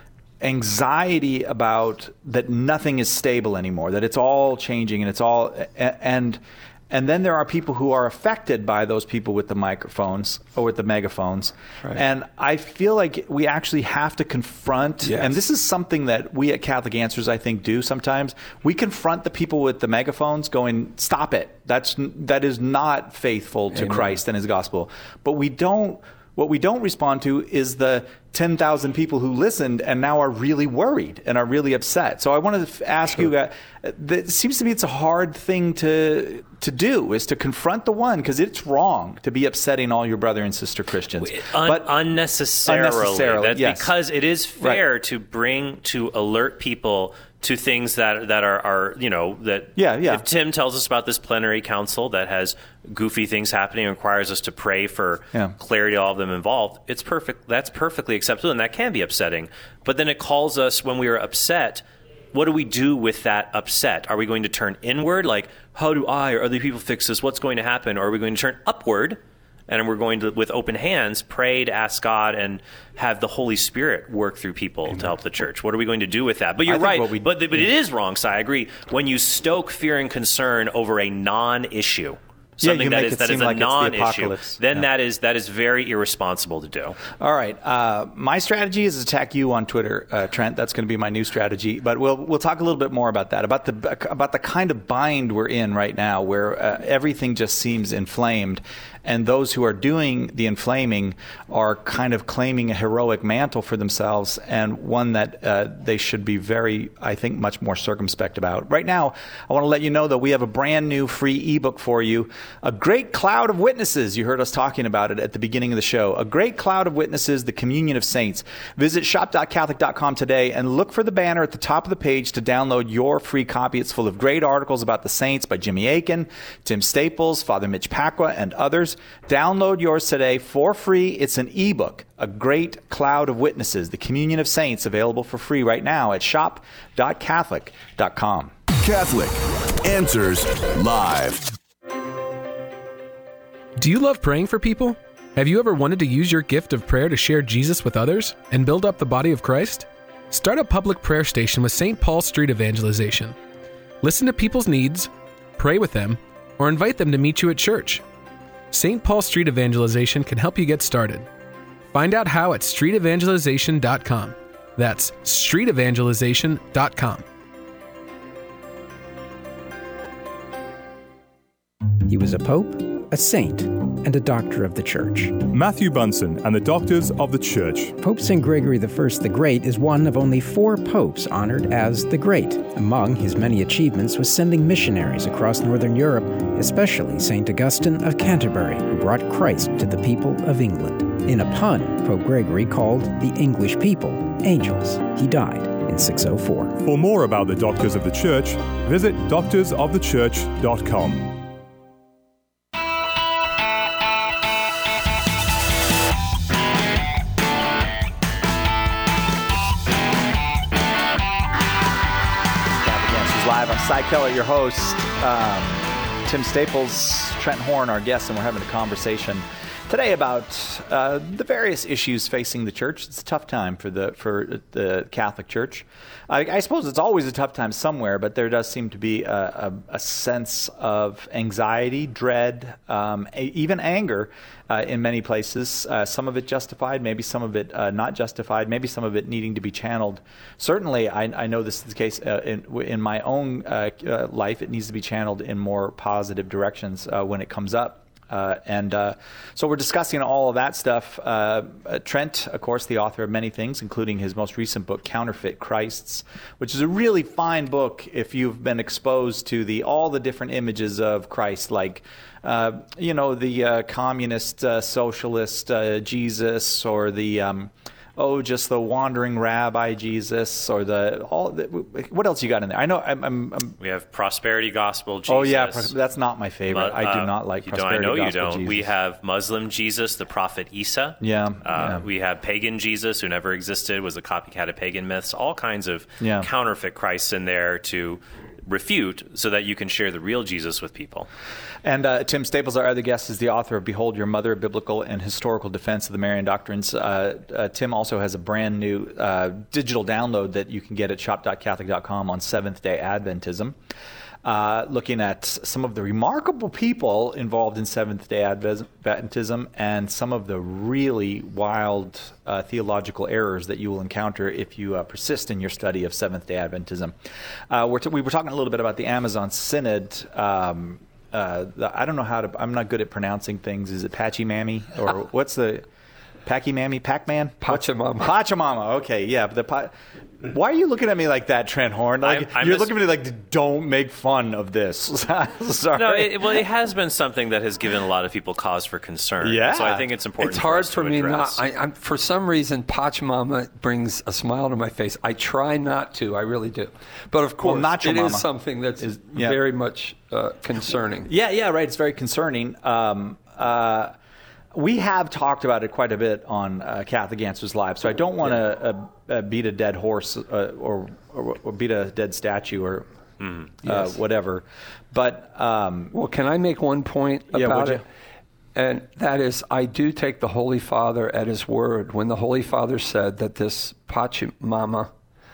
anxiety about that nothing is stable anymore, that it's all changing and it's all and and then there are people who are affected by those people with the microphones or with the megaphones. Right. And I feel like we actually have to confront, yes. and this is something that we at Catholic Answers, I think, do sometimes. We confront the people with the megaphones going, stop it. That's that is not faithful to Amen. Christ and his gospel. But we don't What we don't respond to is the ten thousand people who listened and now are really worried and are really upset. So I wanted to ask sure. you guys, it seems to me it's a hard thing to to do, is to confront the one, because it's wrong to be upsetting all your brother and sister Christians. Un- but unnecessarily. unnecessarily That's yes. because it is fair right. to bring, to alert people to things that that are, are you know, that yeah, yeah. if Tim tells us about this plenary council that has goofy things happening and requires us to pray for yeah. clarity, all of them involved, it's perfect. That's perfectly acceptable, and that can be upsetting. But then it calls us when we are upset. What do we do with that upset? Are we going to turn inward, like, how do I or other people fix this? What's going to happen? Or are we going to turn upward, and we're going to, with open hands, pray to ask God and have the Holy Spirit work through people Amen. To help the church? What are we going to do with that? But you're right. We, but but yeah. it is wrong, Si. I agree. When you stoke fear and concern over a non-issue, something yeah, that is that is a like non-issue, the then yeah. that is that is very irresponsible to do. All right, uh, my strategy is to attack you on Twitter, uh, Trent. That's going to be my new strategy. But we'll we'll talk a little bit more about that, about the about the kind of bind we're in right now, where uh, everything just seems inflamed. And those who are doing the inflaming are kind of claiming a heroic mantle for themselves, and one that uh, they should be very, I think, much more circumspect about. Right now, I want to let you know that we have a brand new free ebook for you, A Great Cloud of Witnesses. You heard us talking about it at the beginning of the show. A Great Cloud of Witnesses, the Communion of Saints. Visit shop dot catholic dot com today and look for the banner at the top of the page to download your free copy. It's full of great articles about the saints by Jimmy Akin, Tim Staples, Father Mitch Pacwa, and others. Download yours today for free. It's an ebook, A Great Cloud of Witnesses, the Communion of Saints, available for free right now at shop dot catholic dot com. Catholic Answers Live. Do you love praying for people? Have you ever wanted to use your gift of prayer to share Jesus with others and build up the body of Christ? Start a public prayer station with Saint Paul Street Evangelization. Listen to people's needs, pray with them, or invite them to meet you at church. Saint Paul Street Evangelization can help you get started. Find out how at street evangelization dot com. That's street evangelization dot com. He was a pope, a saint, and a doctor of the Church. Matthew Bunson and the Doctors of the Church. Pope Saint Gregory the First the Great is one of only four popes honored as the Great. Among his many achievements was sending missionaries across Northern Europe, especially Saint Augustine of Canterbury, who brought Christ to the people of England. In a pun, Pope Gregory called the English people angels. He died in six oh four. For more about the Doctors of the Church, visit doctors of the church dot com. Live. I'm Cy Keller, your host. Um, Tim Staples, Trent Horn, our guest, and we're having a conversation today about uh, the various issues facing the church. It's a tough time for the for the Catholic Church. I, I suppose it's always a tough time somewhere, but there does seem to be a, a, a sense of anxiety, dread, um, a, even anger uh, in many places. Uh, some of it justified, maybe some of it uh, not justified, maybe some of it needing to be channeled. Certainly, I, I know this is the case uh, in, in my own uh, uh, life. It needs to be channeled in more positive directions uh, when it comes up. Uh, and uh, so we're discussing all of that stuff. Uh, uh, Trent, of course, the author of many things, including his most recent book, Counterfeit Christs, which is a really fine book if you've been exposed to the all the different images of Christ, like, uh, you know, the uh, communist, uh, socialist uh, Jesus, or the... Um, oh, just the wandering rabbi Jesus, or the all. The, what else you got in there? I know. I'm. I'm, I'm we have prosperity gospel Jesus. Oh yeah, that's not my favorite. But, uh, I do not like you prosperity don't, I know gospel you don't. Jesus. We have Muslim Jesus, the prophet Isa. Yeah, uh, yeah. We have pagan Jesus, who never existed, was a copycat of pagan myths. All kinds of yeah. counterfeit Christs in there to refute, so that you can share the real Jesus with people. And uh, Tim Staples, our other guest, is the author of Behold Your Mother, A Biblical and Historical Defense of the Marian Doctrines. Uh, uh, Tim also has a brand new uh, digital download that you can get at shop dot catholic dot com on Seventh-day Adventism, uh, looking at some of the remarkable people involved in Seventh-day Adventism and some of the really wild uh, theological errors that you will encounter if you uh, persist in your study of Seventh-day Adventism. Uh, we're t- we were talking a little bit about the Amazon Synod. Um, Uh, the, I don't know how to. I'm not good at pronouncing things. Is it Pachimami or what's the Pachimami? Pac-Man? Pachamama. Pachamama. Okay, yeah. But the pa- why are you looking at me like that, Trent Horn? Like I'm, I'm you're just, looking at me like, don't make fun of this. Sorry. No, it, well, it has been something that has given a lot of people cause for concern. Yeah. So I think it's important. It's hard for, for us to me address. not. I, I'm, for some reason, Pachamama brings a smile to my face. I try not to. I really do. But of course, well, it is something that's is, yeah. very much uh, concerning. Yeah, yeah, right. It's very concerning. Um, uh, we have talked about it quite a bit on uh, Catholic Answers Live, so I don't want to uh, uh, beat a dead horse uh, or, or, or beat a dead statue or mm, yes. uh, whatever. But um, well, can I make one point yeah, about would it? And that is, I do take the Holy Father at his word when the Holy Father said that this Pachamama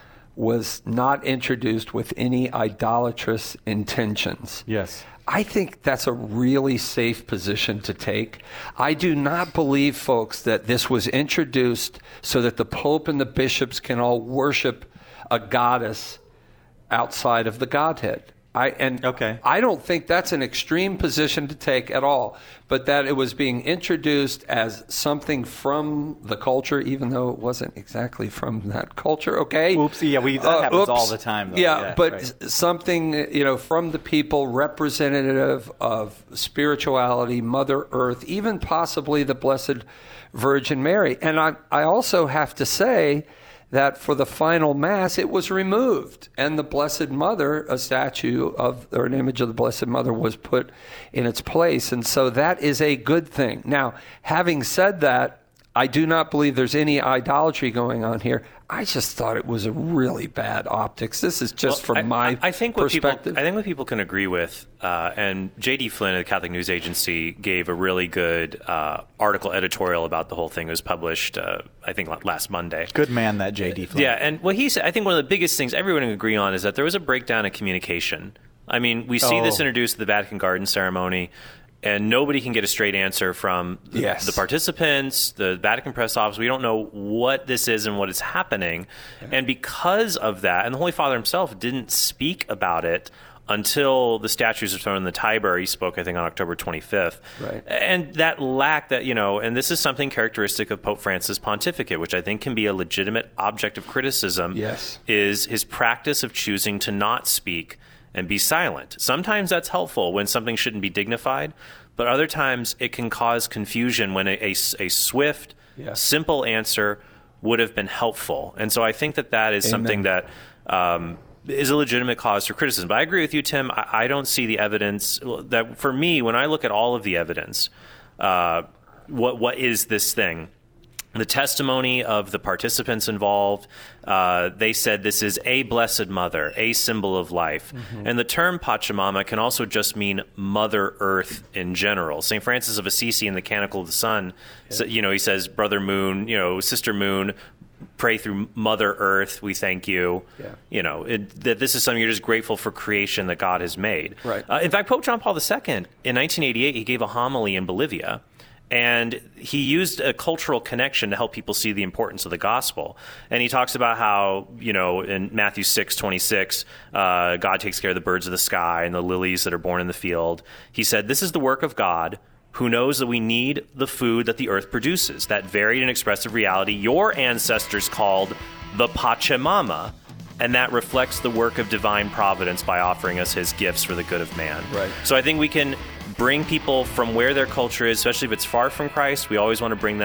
was not introduced with any idolatrous intentions. Yes. I think that's a really safe position to take. I do not believe, folks, that this was introduced so that the Pope and the bishops can all worship a goddess outside of the Godhead. I and okay. I don't think that's an extreme position to take at all, but that it was being introduced as something from the culture, even though it wasn't exactly from that culture. Okay. Oopsie. Yeah, we that uh, happens oops. all the time. Though. Yeah, yeah, but right. something, you know, from the people, representative of spirituality, Mother Earth, even possibly the Blessed Virgin Mary. And I, I also have to say that for the final Mass, it was removed, and the Blessed Mother, a statue of, or an image of the Blessed Mother, was put in its place, and so that is a good thing. Now, having said that, I do not believe there's any idolatry going on here. I just thought it was a really bad optics. This is just well, from I, my I think what perspective. People, I think what people can agree with, uh, and J D Flynn of the Catholic News Agency gave a really good uh, article editorial about the whole thing. It was published, uh, I think, last Monday. Good man, that J D Flynn. Yeah, and what he said, I think one of the biggest things everyone can agree on is that there was a breakdown in communication. I mean, we see oh. this introduced at the Vatican Garden Ceremony, and nobody can get a straight answer from the, yes. the participants, the Vatican press office. We don't know what this is and what is happening. And because of that, and the Holy Father himself didn't speak about it until the statues were thrown in the Tiber. He spoke, I think, on October twenty-fifth. Right. And that lack that, you know, and this is something characteristic of Pope Francis' pontificate, which I think can be a legitimate object of criticism, yes. is his practice of choosing to not speak and be silent. Sometimes that's helpful when something shouldn't be dignified, but other times it can cause confusion when a, a, a swift, yes. simple answer would have been helpful. And so I think that that is Amen. something that um, is a legitimate cause for criticism. But I agree with you, Tim. I, I don't see the evidence that, for me, when I look at all of the evidence, uh, what what is this thing? The testimony of the participants involved, uh, they said this is a Blessed Mother, a symbol of life. Mm-hmm. And the term Pachamama can also just mean Mother Earth in general. Saint Francis of Assisi in the Canticle of the Sun, yeah. so, you know, he says, Brother Moon, you know, Sister Moon, pray through Mother Earth, we thank you. Yeah. You know, it, that this is something you're just grateful for creation that God has made. Right. Uh, in fact, Pope John Paul the Second, in nineteen eighty-eight, he gave a homily in Bolivia. And he used a cultural connection to help people see the importance of the gospel. And he talks about how, you know, in Matthew six twenty-six, uh, God takes care of the birds of the sky and the lilies that are born in the field. He said, this is the work of God, who knows that we need the food that the earth produces, that varied and expressive reality your ancestors called the Pachamama. And that reflects the work of divine providence by offering us his gifts for the good of man. Right. So I think we can bring people from where their culture is, especially if it's far from Christ. We always want to bring them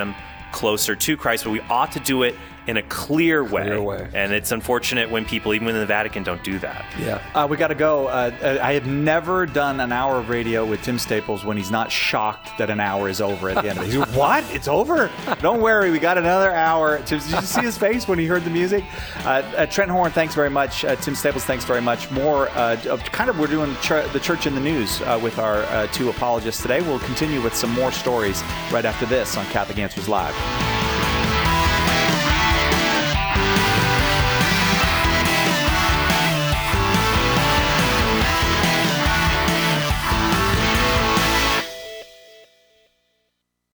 closer to Christ, but we ought to do it in a clear way. Clear way. And it's unfortunate when people, even within the Vatican, don't do that. Yeah. Uh, we got to go. Uh, I have never done an hour of radio with Tim Staples when he's not shocked that an hour is over at the end of it. He's like, what? It's over? Don't worry. We got another hour. Did you see his face when he heard the music? Uh, uh, Trent Horn, thanks very much. Uh, Tim Staples, thanks very much. More uh, of kind of we're doing ch- the church in the news uh, with our uh, two apologists today. We'll continue with some more stories right after this on Catholic Answers Live.